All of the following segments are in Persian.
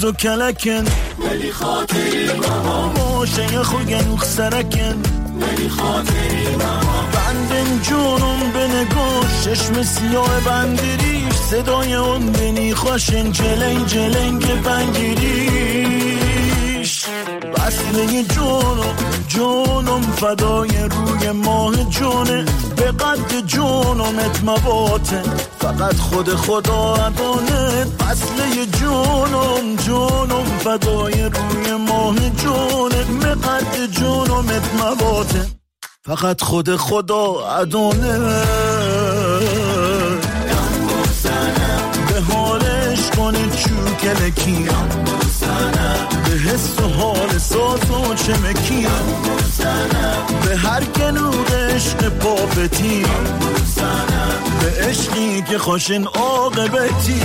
و کلکن ولی خاطری ماما موشه خوگن سرکن ولی خاطری ماما بندن جونم به نگوش چشم سیاه بندریش صدای اون بینی خوشن جلنگ جلنگ بنگیریش بسله جونم فدای روی ماه جونه به قد جونمت مواته فقط خود خدا عدانه بسله جونم فدای روی ماه جونه به قد جونمت مواته فقط خود خدا عدانه به حالش کنه چوکلکی به حس و حال ساز و چمکی به هر گنوق عشق پاپتی به عشقی که خوشن عاقبتی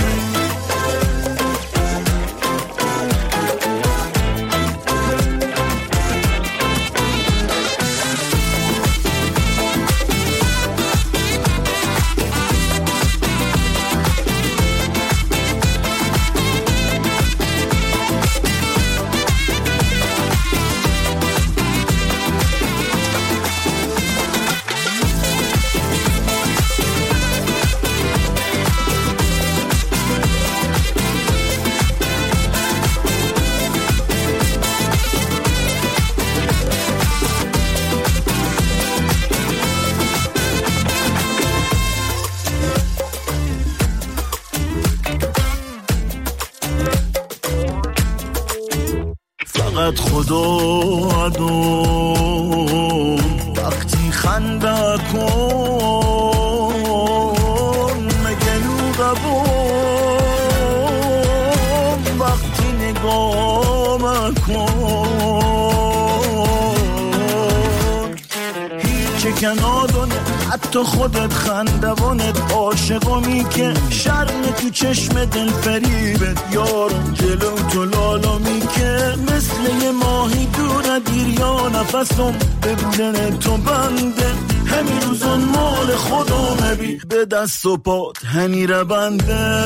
فقط خدا عدو وقتی خنده کن مگنو قبول وقتی نگاه مکن هیچ کنادونه حتی خودت خندوانت عاشقمی که شرم تو چشم دل فریبت یارم جلو تو لالامی که مثل یه ماهی دور دریا نفسم ببودن تو بنده همین روزون مال خدا نبی به دست و پات همی رو بنده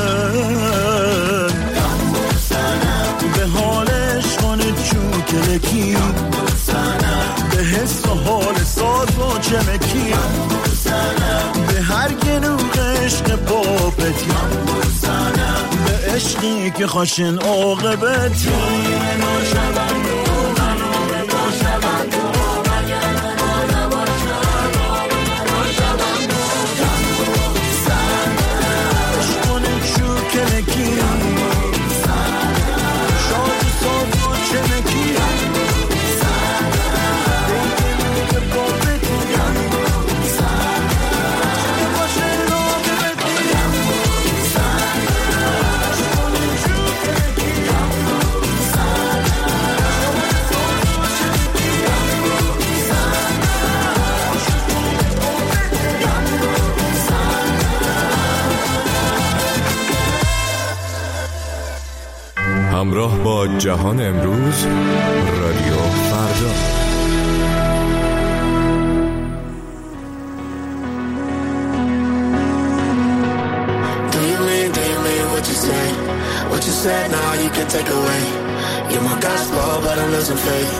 به حالش کنه چوکلکی به حس و حال ساز و چمکی به هر گنوق عشق پاپتی به عشقی که خوشن عاقبتی همراه با جهان امروز رادیو فردا. Do you mean what you say? What you said now you can take away. You're my gospel but I'm losing faith.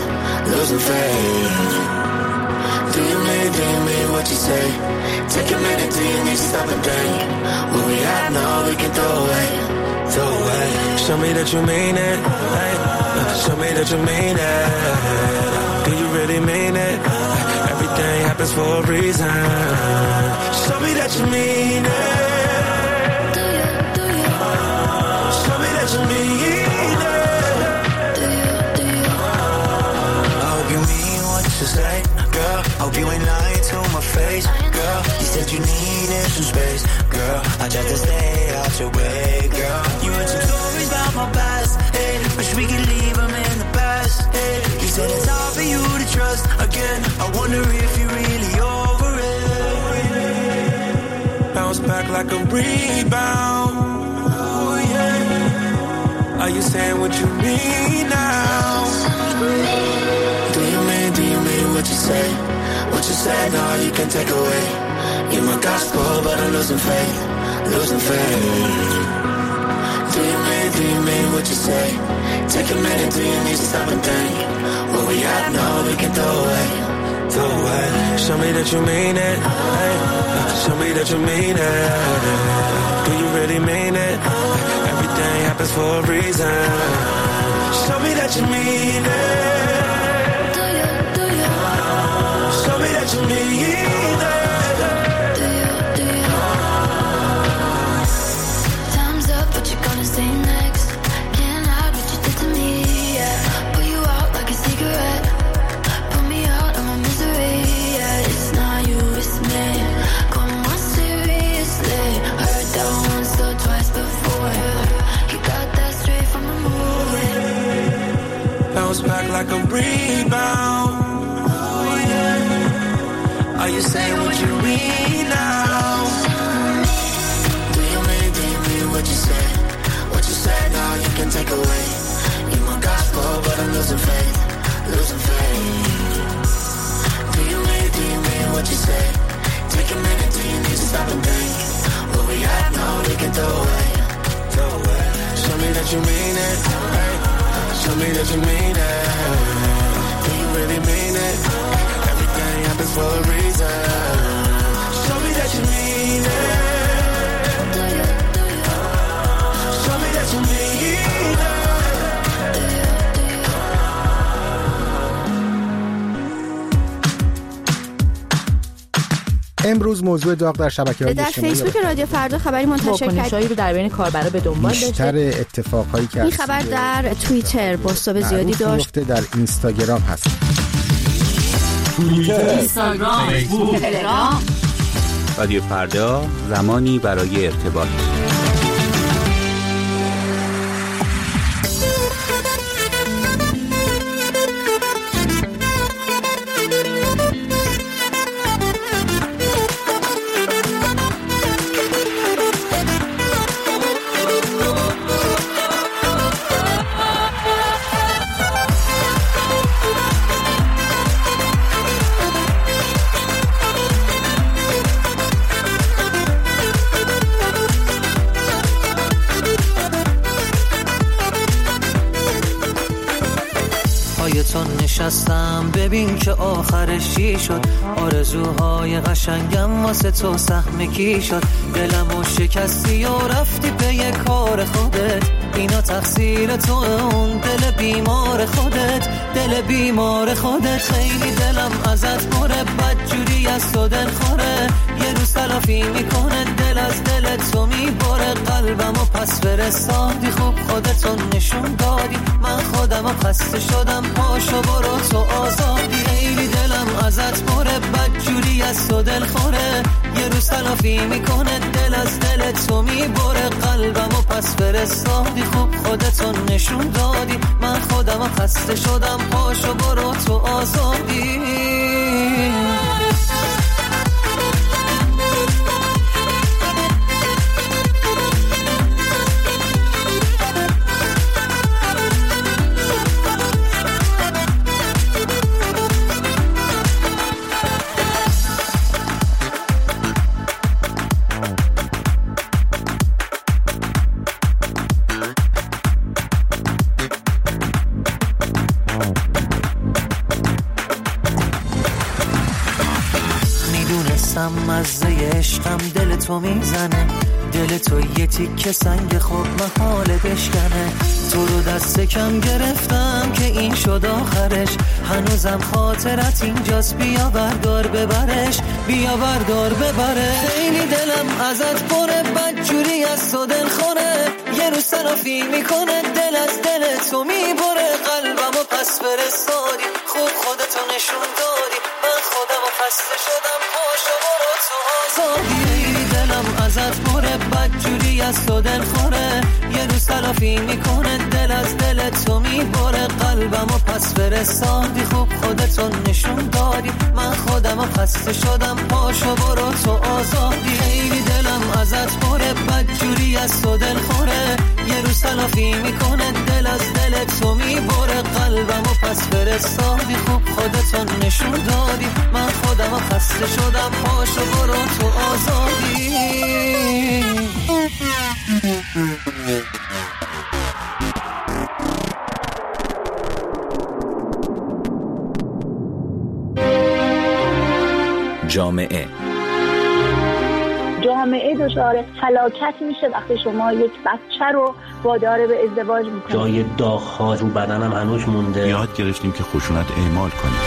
Do you mean what you say? Take a minute, do you need to stop and think? What we have now we can throw away. Show me that you mean it. Hey, show me that you mean it. Do you really mean it? Everything happens for a reason. Show me that you mean it. Do you? Show me that you mean it. Do you? I hope you mean what you say, girl. Hope you ain't lying to my face, girl. You said you needed some space, girl. I tried to stay out your way, girl. You had some stories about my past, hey. Wish we could leave them in the past, hey. You said it's hard for you to trust again. I wonder if you're really over it. Bounce back like a rebound. Oh yeah. Are you saying what you mean now? Do you mean what you say? What you said, no, you can take away. You're my gospel, but I'm losing faith. Do you mean what you say? Take a minute, do you need to stop and think? What we have now, we can throw away. Show me that you mean it. Hey, show me that you mean it. Do you really mean it? Everything happens for a reason. Show me that you mean it. Do you? Show me that you mean it. Do you? Time's up, what you gonna say next? Can't hide what you did to me, yeah. Put you out like a cigarette. Put me out of my misery, yeah. It's not you, it's me. Come on, seriously. Heard that once or twice before. You got that straight from the movie. Bounce back like a rebound. Oh yeah. Are you saying what you mean now? Do you mean what you say? What you say now you can take away. You my gospel, but I'm losing faith. Do you mean what you say? Take a minute, do you need to stop and think? What we have now we can throw away. Show me that you mean it. Hey. Show me that you mean it. Do you really mean it? Everything happens for a reason. Show me that you mean it. Do you? Show me that you mean it. امروز موضوع داغ در شبکه‌های اجتماعی در فیسبوک رادیو فردا خبری منتشر کرد. واکنش‌هایی رو در بین کاربرا به دنبال داشته. بیشتر اتفاقایی که این خبر در توییتر بازتاب زیادی داشت. در اینستاگرام هست. اینستاگرام، فیسبوک، تلگرام. رادیو فردا، زمانی برای ارتباط. نشستم ببین که آخرش چی شد. آرزوهای قشنگم واسه تو سهم کی شد. دلمو شکستی و رفتی به کار خودت. اینا تقصیر تو، اون دل بیمار خودت. دل بیمار خودت. خیلی دلم ازت پره، بدجوری از تو دل خوره. یه روز تلافی میکنه، دل از دل تو میبره. قلبمو پس فرستادی، خوب خودتو نشون دادی. من خودمو خسته شدم، پاشو برو تو آزادی. خیلی دلم ازت پره، بدجوری از تو دل خوره. یه روز تلافی میکنه، دل از دل تو میبره. قلبمو پس فرستادی، خوب خودتو نشون دادی. من خودمو خسته شدم، پاشو برو تو آزادی. مزه عشقم دل تو میزنه. دل تو یه تیکه سنگ، خوب محاله بشکنه. تو رو دست کم گرفتم که این شد آخرش. هنوزم خاطرت اینجاست، بیا بردار ببرش. بیا بردار ببره. خیلی دلم ازت پره، بدجوری از تو دل خوره. یه روز تلافی میکنه، دل از دل تو میبره. قلبمو پس فرستادی، خوب خودتو نشون دادی. من خودمو خسته شدم، پاشو برو تو آزادی. دلم ازت پره، بدجوری از تو دل خوره. یه روز تلافی میکنه، دل از دل تو میبره. قلبمو پس فرستادی، خوب خودتو نشون دادی. من خودمو خسته شدم، پاشو برو تو آزادی. خیلی دلم ازت پره، بدجوری از تو دل خوره. یه روز تلافی میکنه، دل از دل تو میبره. قلبمو پس فرستادی، خوب خودتو نشون دادی. من خودمو خسته شدم، پاشو برو تو آزادی. جامعه دچار فلاکت میشه وقتی شما یک بچه رو وادار به ازدواج میکنید. جای داغ‌ها رو بدنم هنوز مونده. یاد گرفتیم که خشونت اعمال کنیم.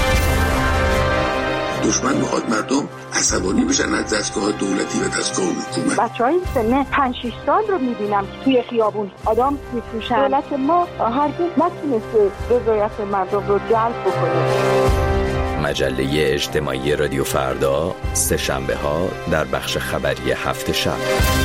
دشمن میخواد مردم عصبانی بشن از دستگاه دولتی و دستگاه حکومت. بچه‌های سن 5-6 سال رو میبینم توی خیابون آدم میفروشن. دولت ما هرگز نتونسته رضایت مردم رو جلب بکنه. مجله اجتماعی رادیو فردا، سه شنبه ها در بخش خبری هفت شب.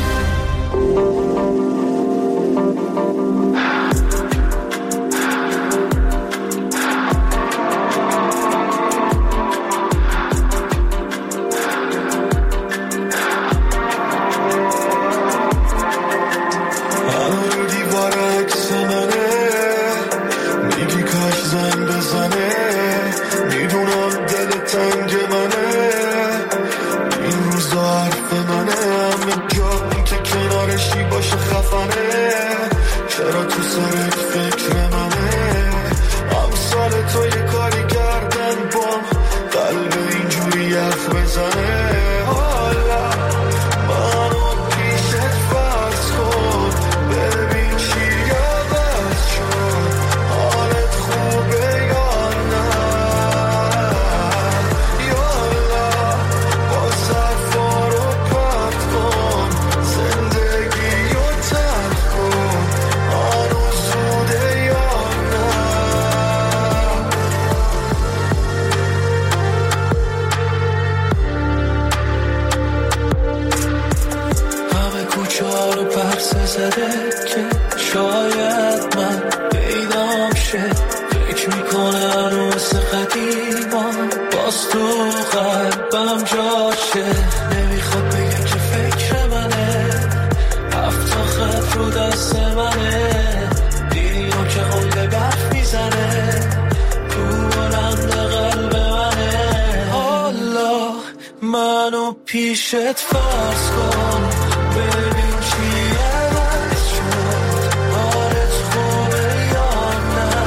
پیشت فرض کن ببین چی عوض شد حالت خوبه یا نه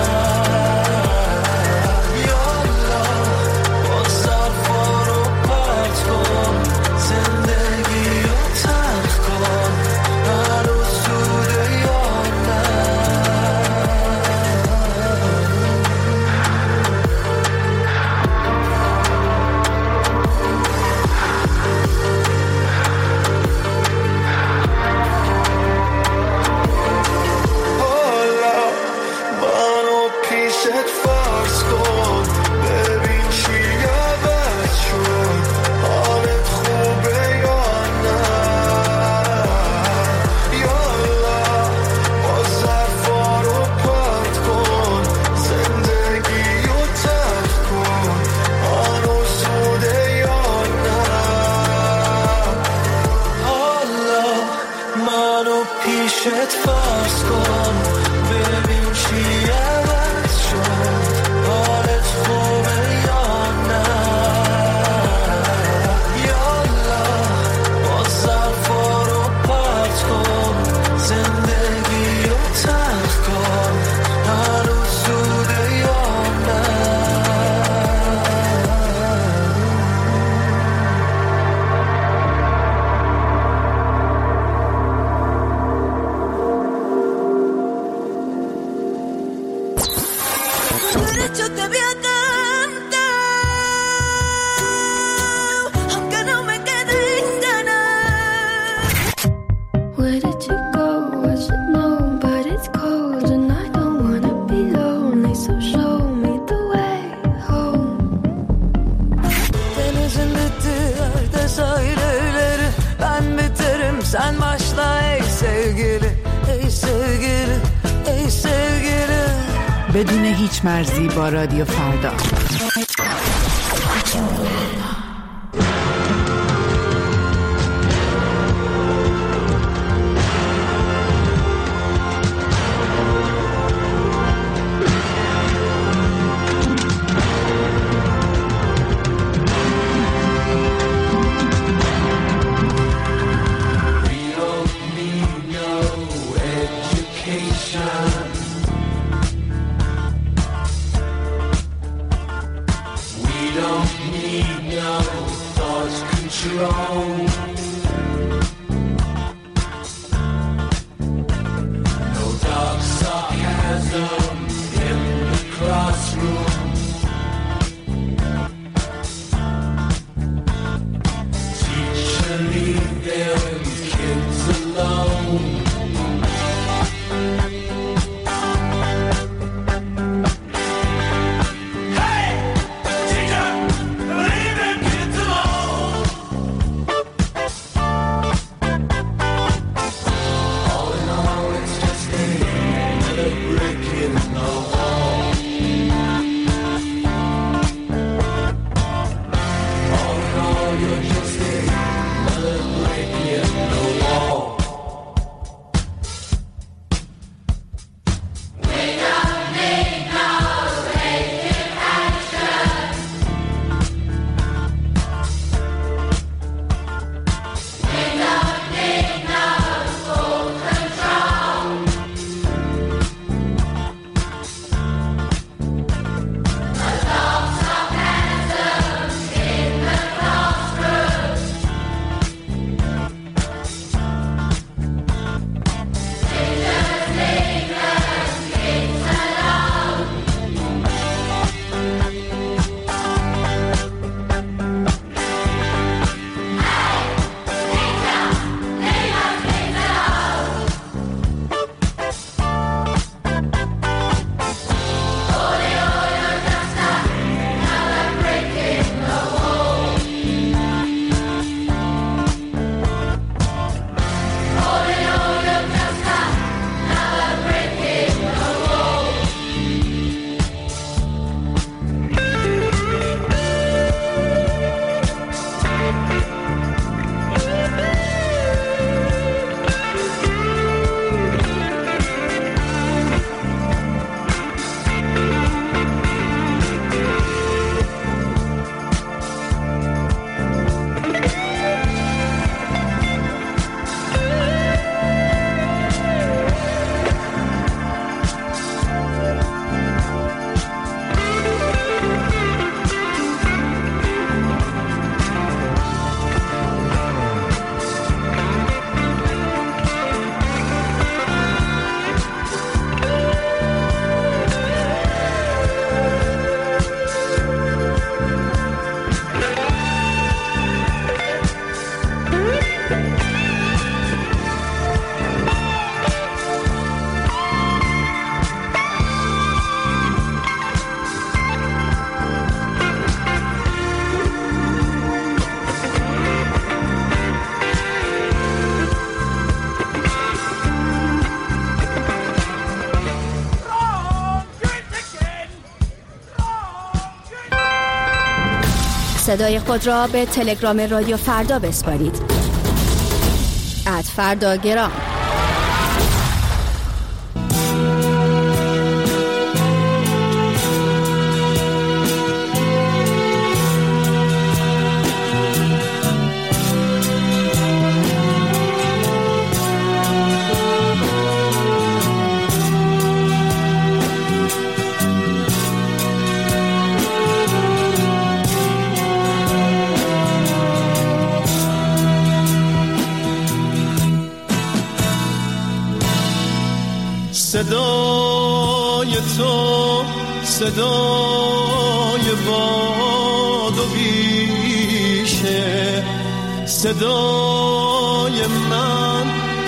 یالا با ظرفا رو پرت کن زندگی رو تلخ کن هنوز زوده یا نه Sen başla ey sevgili, ey sevgili, ey sevgili. بدون هیچ مرزی با رادیو فردا. We don't need no your own. No dark sarcasm in the classroom. Teacher, leave them kids alone. صدای خود را به تلگرام رادیو فردا بسپارید. @فرداگرام. صدای تو صدای باد و بیشه، صدای من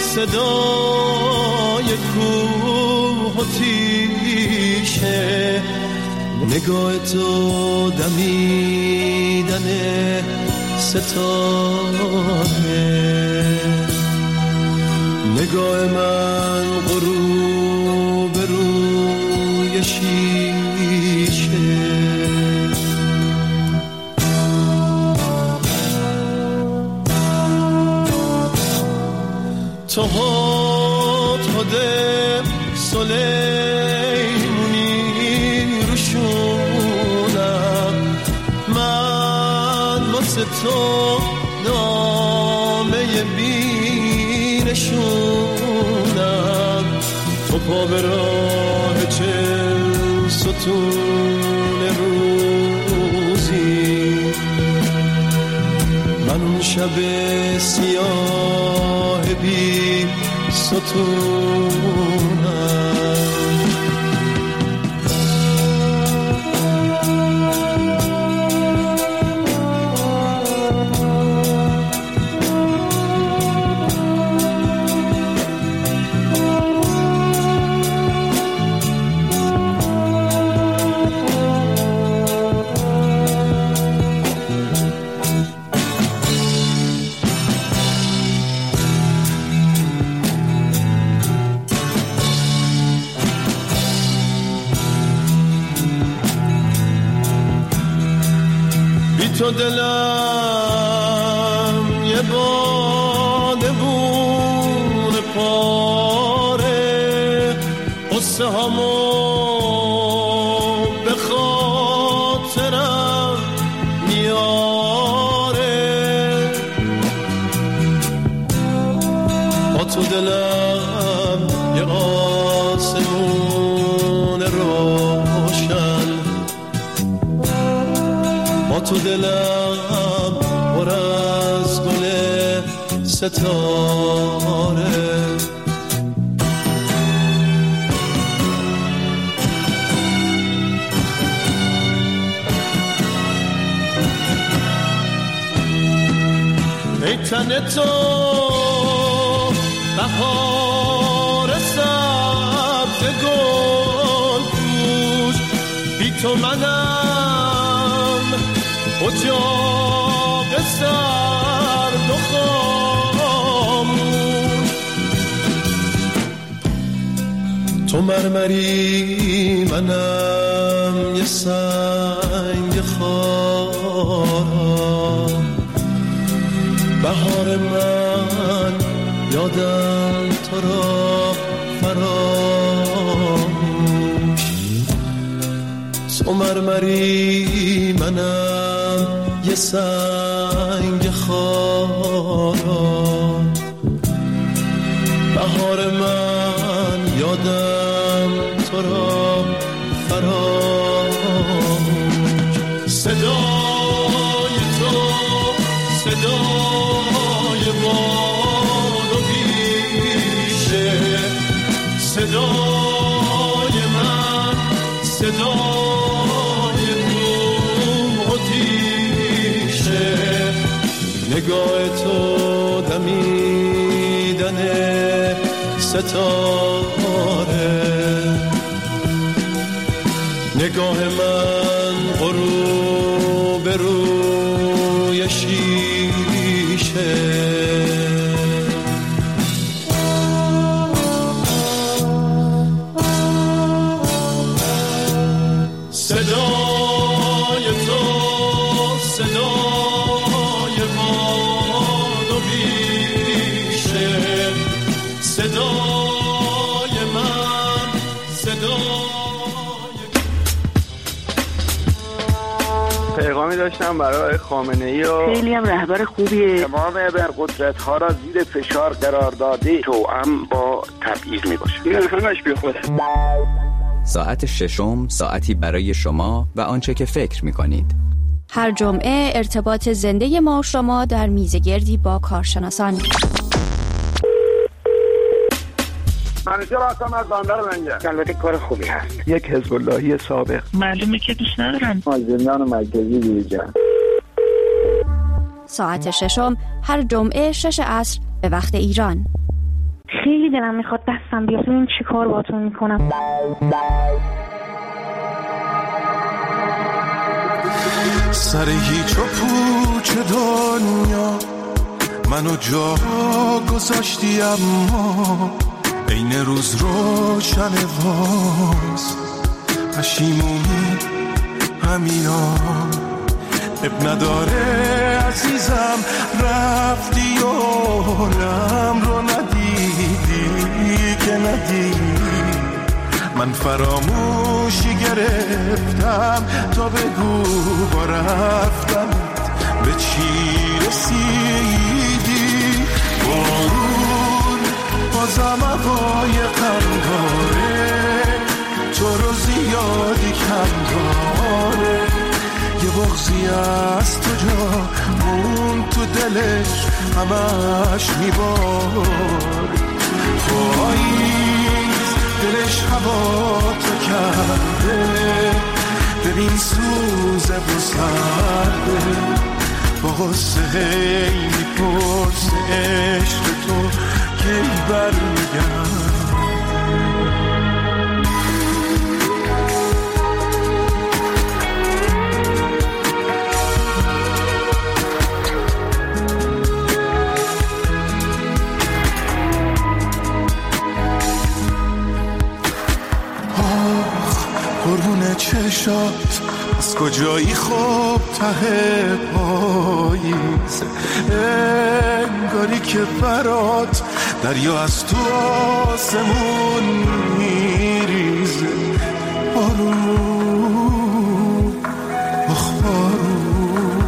صدای کوه و تیشه، نگاه تو دمیدن ستاره، نگاه من غروب روی شیشه. تو هده سلیمونی روشونم، من واسه تو نامه بینشونم، تو پا به راه چل ستون روزی، من اون شب سیاه بی ستونم. تو دلم یه بادبون پاره، قصه همو به خاطرم میاره. با تو دلم یه آسمون روشن، با تو دلم پر از گل ستاره. ای تن تو بهار سبز گل پوش، بی تو منم اجاق سرد و خاموش. تو مرمری منم یه سنگ خارا، بهار من یادم تو را فراموش. تو مرمری منم یه سنگ خارا، بهار من یادم تو را فراموش. صدای تو صدای باد و بیشه، صدای من صدای تو آتیشه. نگاه تو دمیدن ستاره، نگاه من غروب روی شیشه. صدای تو صدای باد و بیشه، صدای من صدای. پیغامی داشتم برای خامنه‌ای و خیلی هم رهبر خوبیه. تمام ابرقدرت‌ها را زیر فشار قرار داده، توأم با تبعیض میباشه. این همش بیخوده. ساعت ششم، ساعتی برای شما و آنچه که فکر می‌کنید. هر جمعه ارتباط زنده ما و شما در میزگردی با کارشناسان. منیجر هستم از بندر منجر. البته کار خوبی هست. یک حزب اللهی سابق. معلومه که دوست ندارن. از زندان مرکزی بیرون. ساعت ششم هر جمعه 6 عصر به وقت ایران. خیلی دلم میخواد دستم بیاد ببین چی کار باهاتون میکنم. سر هیچ و پوچ دنیا منو جا گذاشتی، اما این روز روشن واس پشیمونی همینا. اب نداره عزیزم رفتی و حالم رو ندیدی که ندیدی. من فراموشی گرفتم تا بگو با رفتم به چی رسیدی. بارون بازم هوای قنداره، تو رو زیادی کم داره. یه بغضی از تو جا مون تو دلش همش میبار پاییز دلش هوا تو کرده ببین سوزه و سرده با غصه هی میپرسه عشق تو کی برمیگرده قربون چشات از کجایی خوب ته پاییز انگاری که برات دریا از تو آسمون میریزه بارون آخ بارون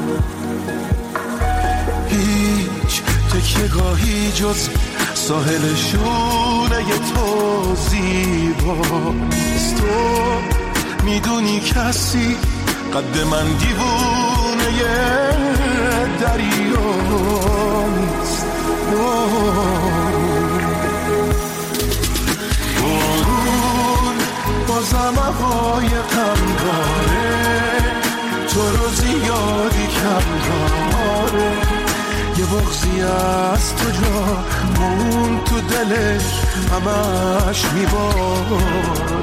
هیچ تکیه‌گاهی جز ساحل شونه تو زیباست تو میدونی کسی قد من دیوونه دریا نیست بارون بازم هوای غم داره تو رو زیادی کم داره یه بغضی از تو جا مون تو دلش همش میبار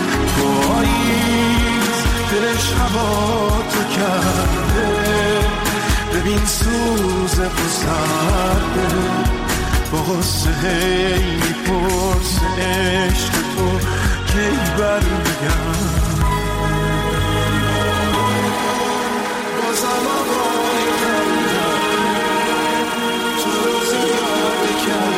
پاییز دلش هوا تو کرده ببین سوزه و سرده با غصه هی میپرسه عشق تو کی برمیگرده بازم آقای کم تو رو زیادی کم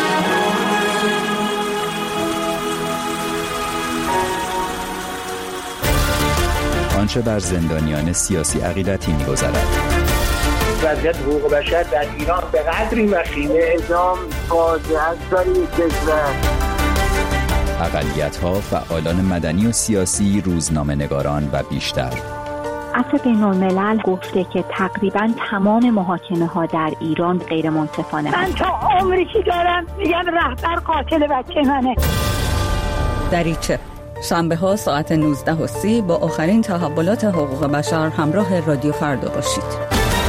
آنچه بر زندانیان سیاسی عقیدتی می‌گذرد. وضعیت حقوق بشر در ایران به قدری وخیمه اعدام فاجعه است برای کشور. اقلیت‌ها، فعالان مدنی و سیاسی، روزنامه‌نگاران و بیشتر. عفو بین‌الملل گفته که تقریباً تمام محاکمه‌ها در ایران غیر منصفانه. من تا عمری که دارم میگم رهبر قاتل بچه منه. دریچه شنبه ها ساعت 19:30 با آخرین تحولات حقوق بشر همراه رادیو فردا باشید.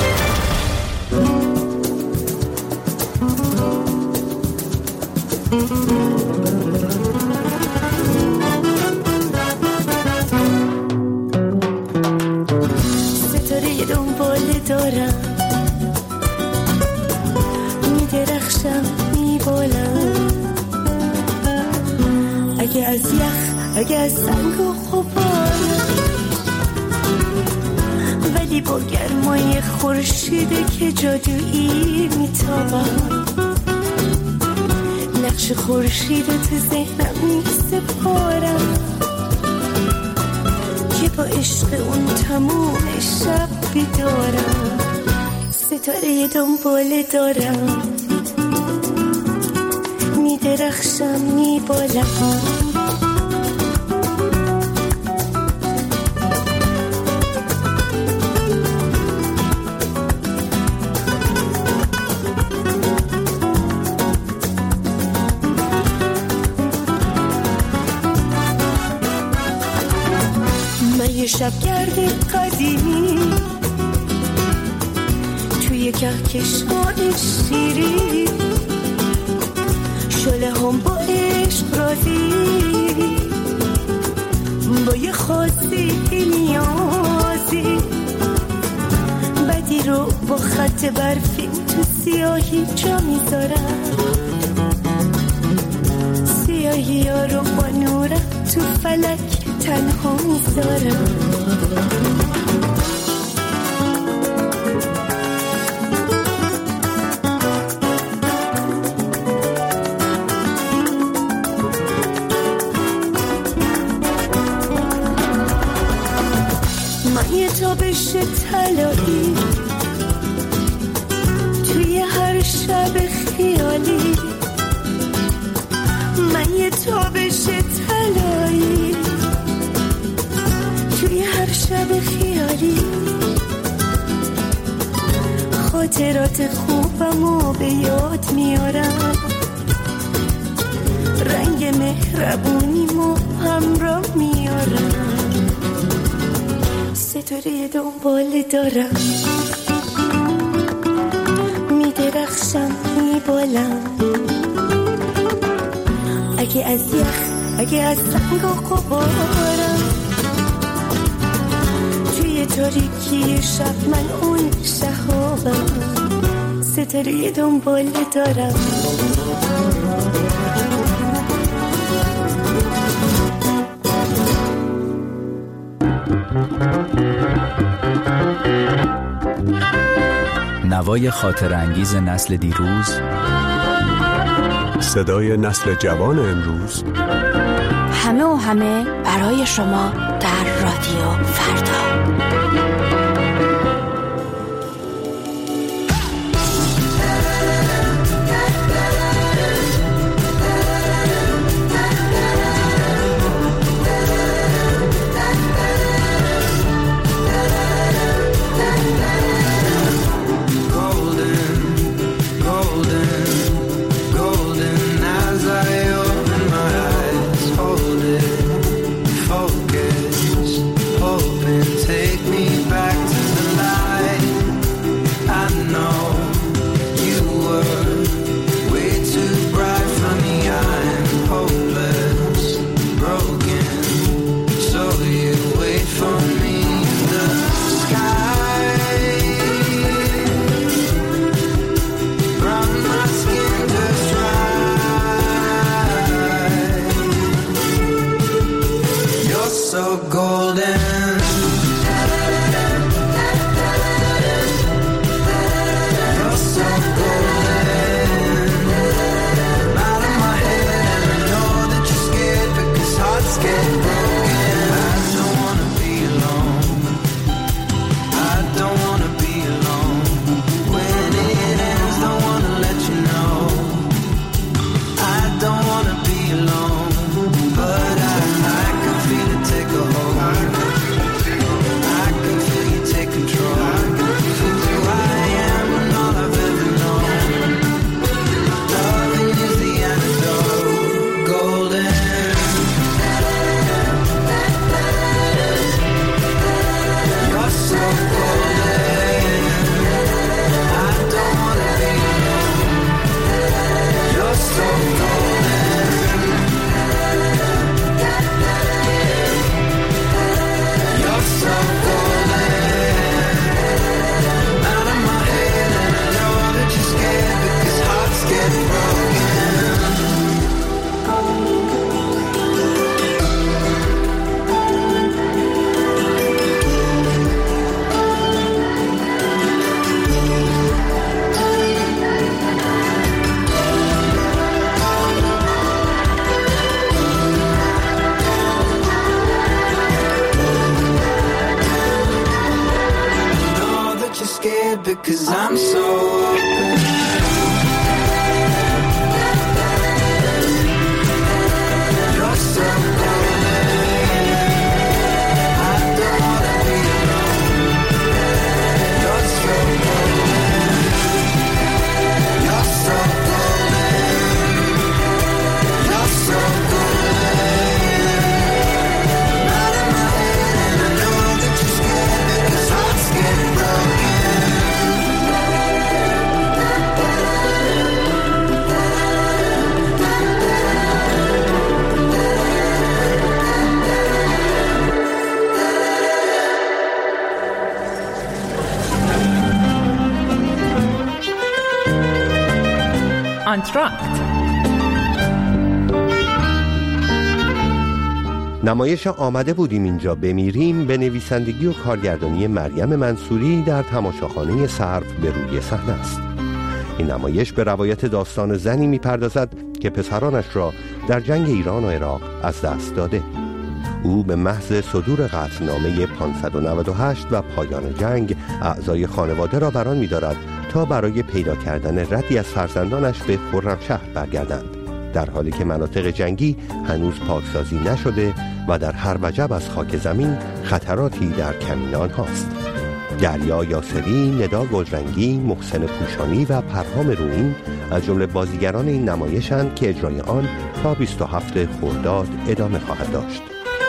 ستاره دنبال دارم میدرخشم میبالم اگه از یخ اگه از سنگ و غبارم ولی با گرمای خورشیده که جادویی میتابم نقش خورشید تو ذهنم میسپارم که با عشق اون تموم شب بیدارم ستاره دنبال دارم میدرخشم میبالم شبگرد قدیمی توی کهکشان شیری شله هم با عشق رازی با یه خاصی نیازی بدی رو با خط برفی تو سیاهی جا میذارم سیاهی ها رو با نورت تو فلک تنها میذارم من یه تابش طلایی توی هر شب خیالی من یه تابش طلایی توی هر شب خیالی خاطرات خوبمو به یاد میارم، رنگ مهربونیمو همراه میارم، ستاره دنبال دارم، میدرخشم میبالم، اگه از یخ، اگه از سنگ و غبارم، توی تاریکی شب من اون شهابم، ستاره دنبال دارم. نوای خاطر انگیز نسل دیروز، صدای نسل جوان امروز، همه و همه برای شما در رادیو فردا. Because I'm so open. You're so golden. I don't wanna be alone. You're so golden. You're so golden. You're so golden. Out of my head and I know that you're scared because hearts get broken. آنتراکت نمایش آمده بودیم اینجا بمیریم به نویسندگی و کارگردانی مریم منصوری در تماشاخانه سرو به روی صحنه است. این نمایش به روایت داستان زنی می‌پردازد که پسرانش را در جنگ ایران و عراق از دست داده. او به محض صدور قطعنامه 598 و پایان جنگ اعضای خانواده را بران می‌دارد تا برای پیدا کردن ردی از فرزندانش به خرمشهر برگردند، در حالی که مناطق جنگی هنوز پاکسازی نشده و در هر وجب از خاک زمین خطراتی در کمین آنهاست. دریا یاسری، ندا گلرنگی، محسن پوشانی و پرهام رویین از جمله بازیگران این نمایشند که اجرای آن تا 27 خرداد ادامه خواهد داشت.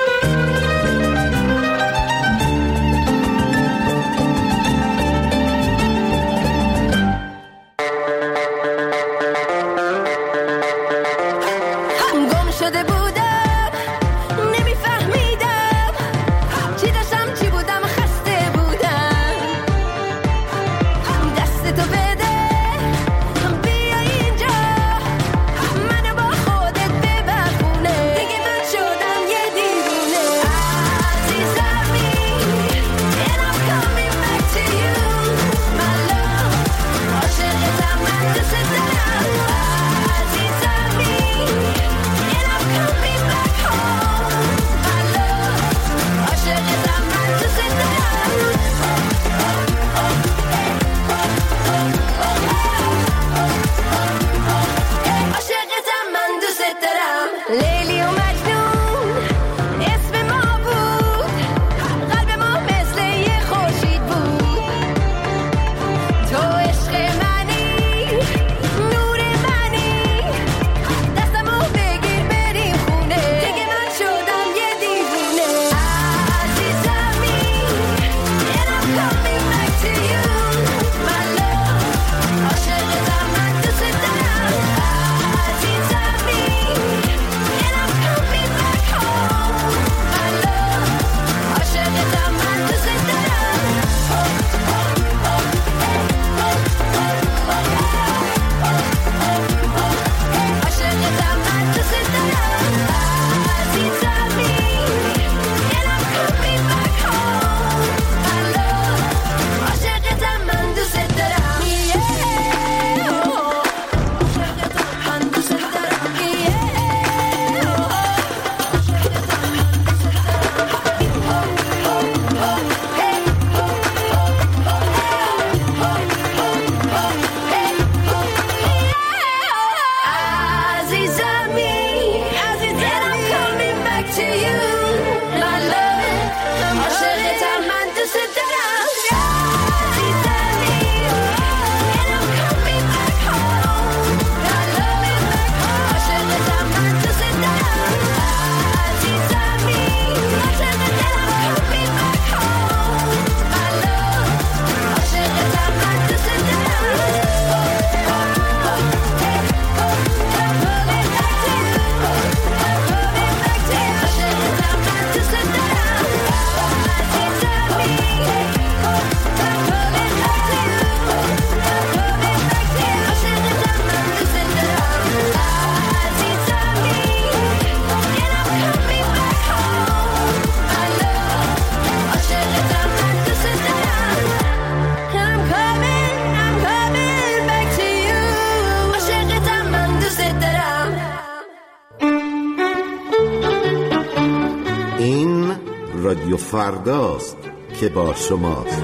رادیو فرداست که با شماست.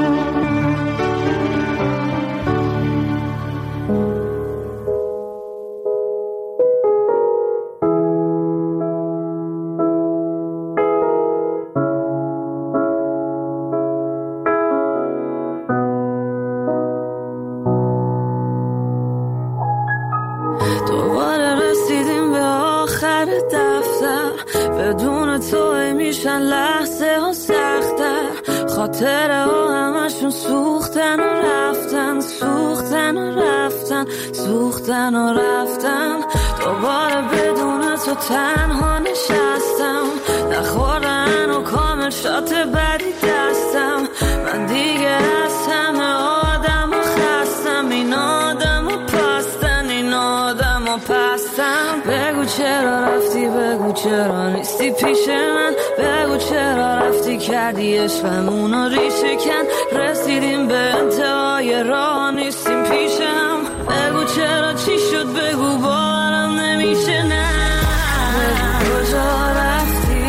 دوباره رسیدیم به آخر دفتر، بدون تو میشن لحظه ها سخت‌تر، خاطره ها همشون سوختن و رفتن، سوختن و رفتن، سوختن و رفتن. دوباره بدون تو تنها نشستم، نخوردن و کامل شات بدی دستم. من دیگه از همه آدم و خستم، این آدم و پستن، این آدم و پستم. بگو چرا رفتی، بگو چرا نیستی پیش من، بگو چرا رفتی کردی عشقمونو ریشه کن. رسیدیم به انتهای راه نیستیم پیشم، بگو چرا چی شد، بگو باورم نمیشه. نه بگو کجا رفتی،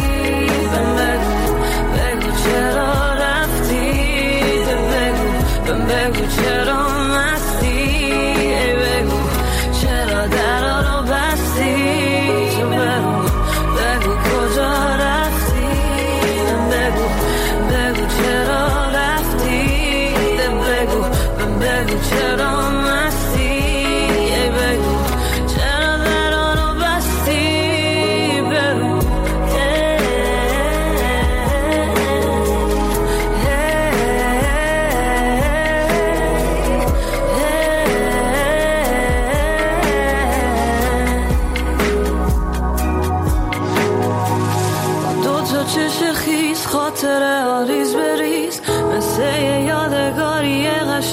بگو چرا رفتی، بگو چرا مستی، بگو چرا درا رو بستی. تو بگو کجا رفتی، بگو چرا رفتی.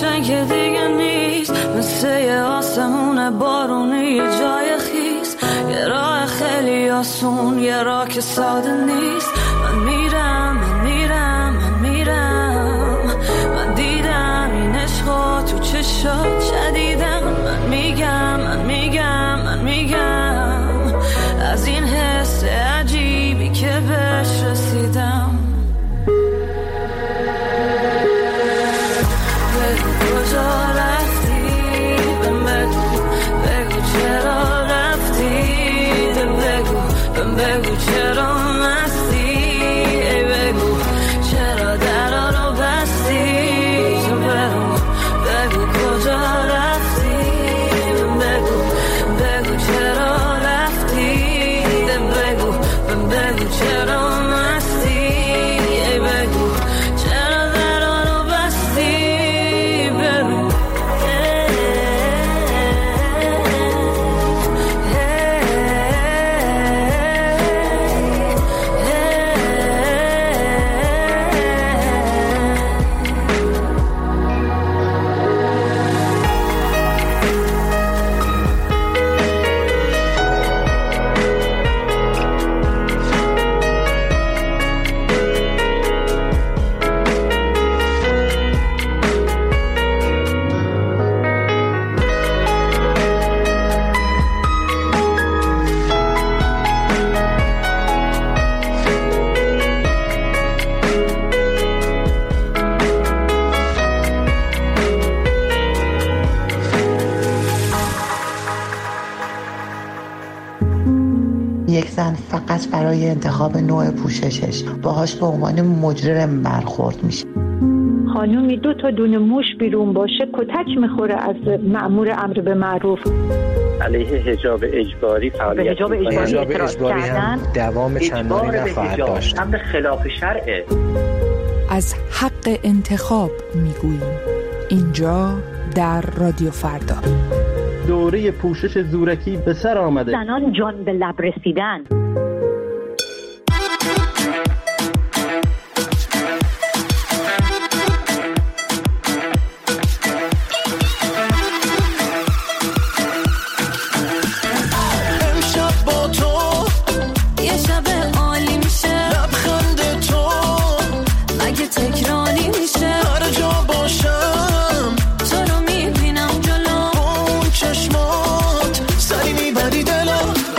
روشن که دیگه نیست، مثل یه آسمون بارونی یه جای خیس، یه راه خیلی آسون، یه راه که ساده نیست. من میرم من دیدم این عشقا تو چشات شدیدم. من میگم از این حس عجیبی که بهش رسیدم. کجا رفتی؟ بگو چرا رفتی؟ بگو چرا مستی؟ ای بگو چرا درا رو بستی؟ بگو کجا رفتی؟ بگو چرا رفتی؟ بگو چرا مستی؟ ای بگو چرا درا رو بستی؟ یک زن فقط برای انتخاب نوع پوششش باهاش به عنوان مجرم برخورد میشه. خانومی 2 تا دونه موش بیرون باشه کتک میخوره از مأمور امر به معروف. علیه حجاب اجباری فعالیت حجاب اجباری هم دوام چندانی نخواهد داشت. امر خلاف شرعه. از حق انتخاب میگوییم اینجا در رادیو فردا. دوره پوشش زورکی به سر آمده. زنان جان به لب رسیدن. امشب با تو یه شب عالی میشه، لبخند تو مگه تکراری میشه؟ هر جا باشم تو رو میبینم جلو، اون چشمات سری میبری دلم.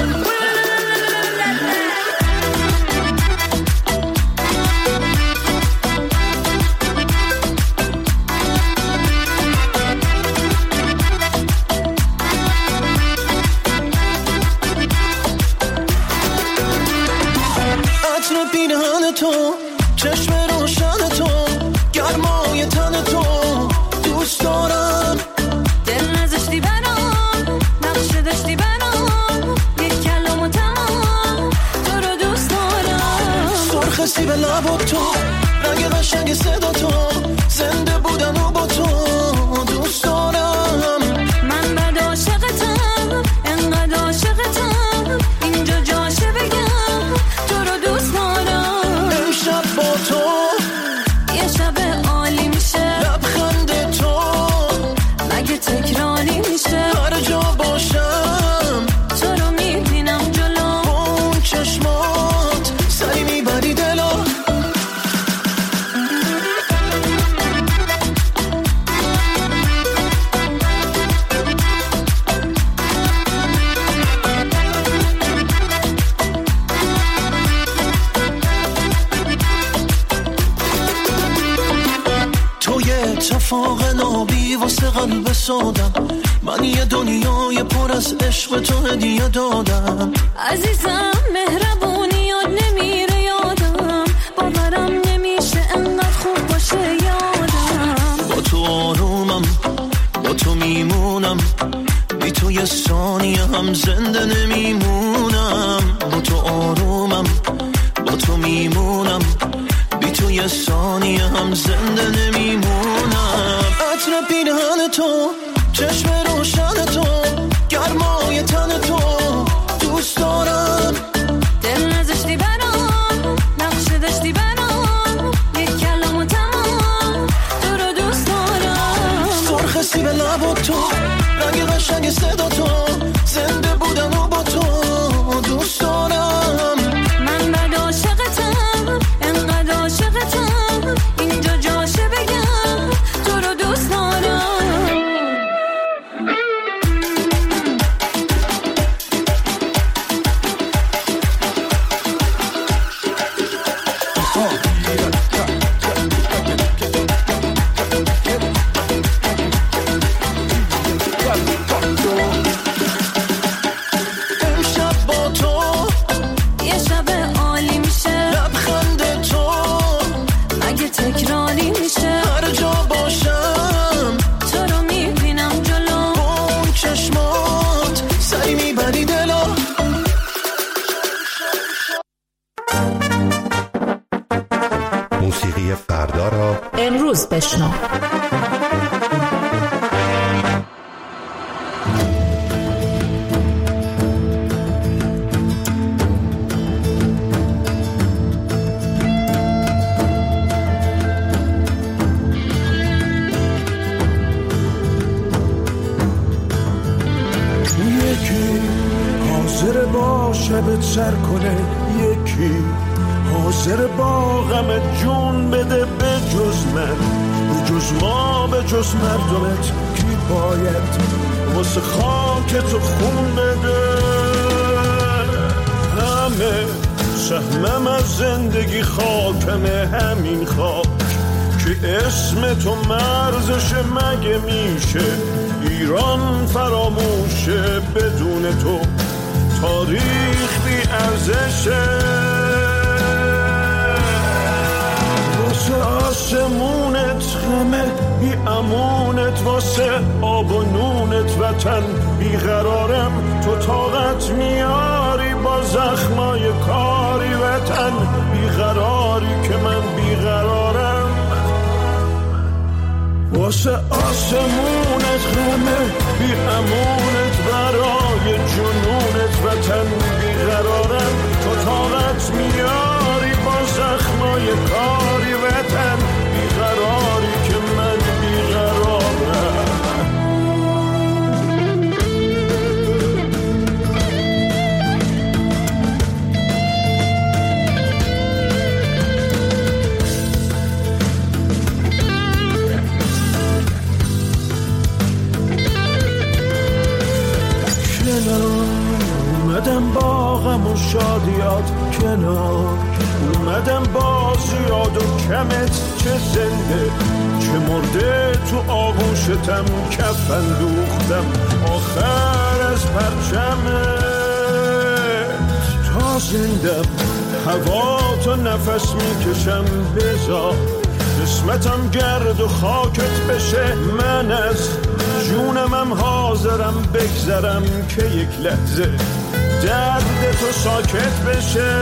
عطر پیرهن تو، چشم روشن تو، گرمای تن تو دوست دارم. دل نزشتی برام، نقشه داشتی برام، یک کلام و تمام تو رو دوست دارم. سرخ سیب لب تو، رنگ قشنگ صدا تو، زنده بودن و با تو دوست دارم. من بد عاشقتم، انقدر عاشقتم، اینجا جاشه بگم تو رو دوست دارم. امشب با تو یه شب عالی میشه، لبخند تو مگه تکراری میشه؟ هر جا باشم تو رو میبینم جلو، اون چشمات سری میبری دلم. تو یه اتفاق نابی واسه قلب سادم، من یه دنیای پر از عشق تو هدیه دادم. عزیزم مهربونیات نمیره یادم، باورم نمیشه انقدر خوب باشه یادم. با تو آرومم، با تو میمونم، بی تو یه ثانیه هم زنده نمیمونم. با تو آرومم، با تو میمونم، بی تو یه ثانیه هم زنده نمیمونم. عطر پیرهن تو، چشم روشن تو، گرمای تن تو دوست دارم. دل نزشتی برام، نقشه داشتی برام، یک کلام و تمام تو رو دوست دارم. تو، رنگ قشنگ صدا تو، زنده بودن و با تو دوست دارم. من بد عاشقتم، انقدر عاشقتم، اینجا جاشه بگم تو رو دوست دارم. موسیقی فردا را امروز بشنو. یکی حاضر باشه به سر کنه، یکی حاضر با غم جون بده، به جز من، به جز ما، به جز مردمت کی باید واسه خاکت خون بده؟ همه سهمم از زندگی خاکمه، همین خاک که اسم تو مرزش مگه میشه ایران فراموشه؟ بدون تو تاریخ بی ارزشه. واسه آسمونت غمه بی امونت، واسه آب و نونت وطن بیقرارم. تو طاقت میاری با زخمای کاری وطن بیقراری که من بیقرارم. واسه آسمونت غمه بی امونت، برای جنونت وطن بیقرارم. تو طاقت میاری با زخمای کاری وطن بیقراری که من بیقرارم. اومدم با غم و شادیات کنار، اومدم با زیاد و کمت، چه زنده چه مرده تو آغوشتم کفن دوختم آخر از پرچمت. تا زندم هوا تو نفس میکشم، بذار قسمتم گرد و خاکت بشه. من از جونمم حاضرم بگذرم که یک لحظه درد تو ساکت بشه.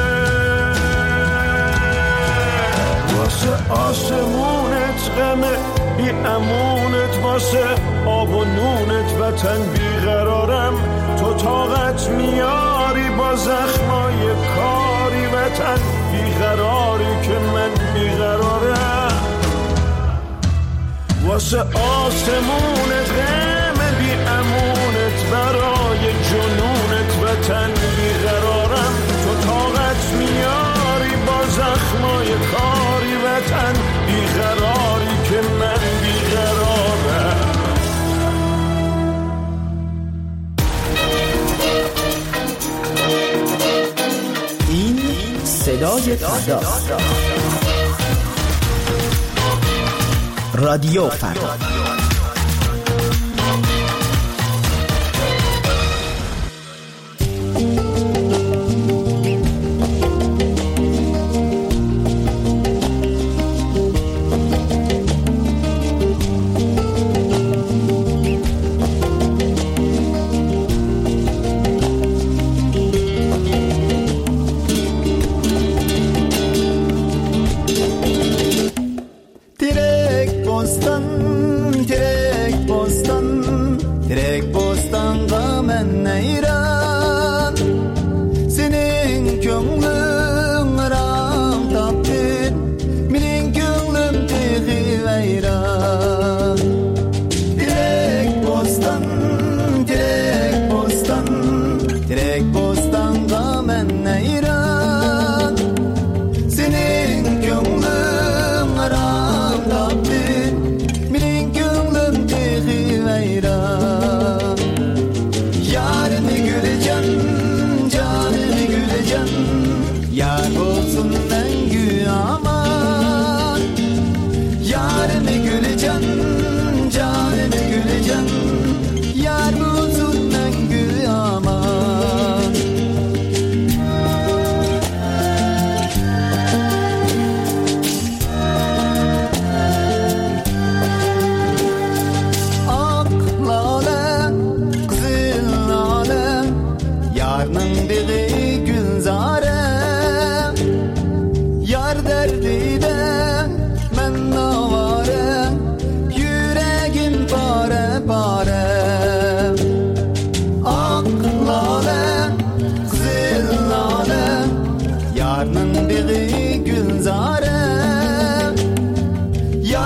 واسه آسمونت غمه بی امونت، واسه آب و نونت وطن بیقرارم. تو طاقت میاری با زخمای کاری وطن بیقراری که من بیقرارم. واسه آسمونت غمه بی امونت، برای جنونت وطن بیقرارم. تو طاقت میاری با زخمای کاری وطن بیقراری که من بیقرارم. این صدای فردا، رادیو فردا.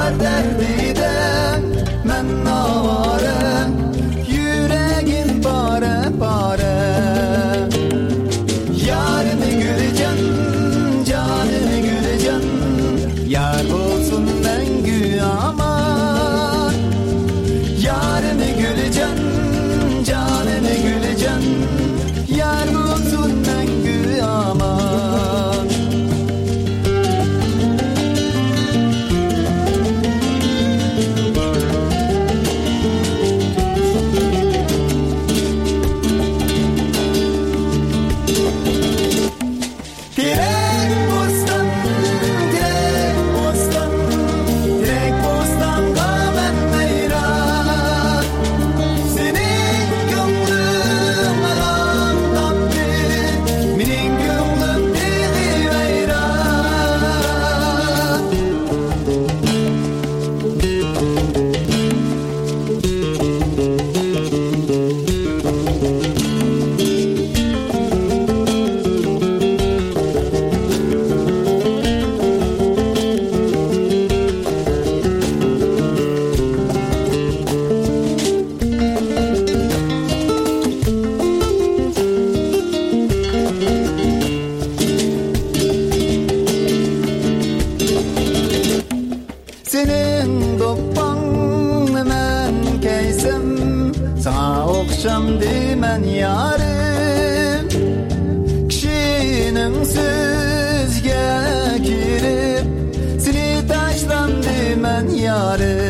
var derdiden men avare, yüreğim bare bare. Yarını güleceksin, canını güleceksin, yar olsun mengü aman. Yarını güleceksin, canını güleceksin, yar olsun mengü aman. Senin doppanı men keysem, sana okşam demen yarım. Kişinin sözge kirip, seni taştan demen yarım.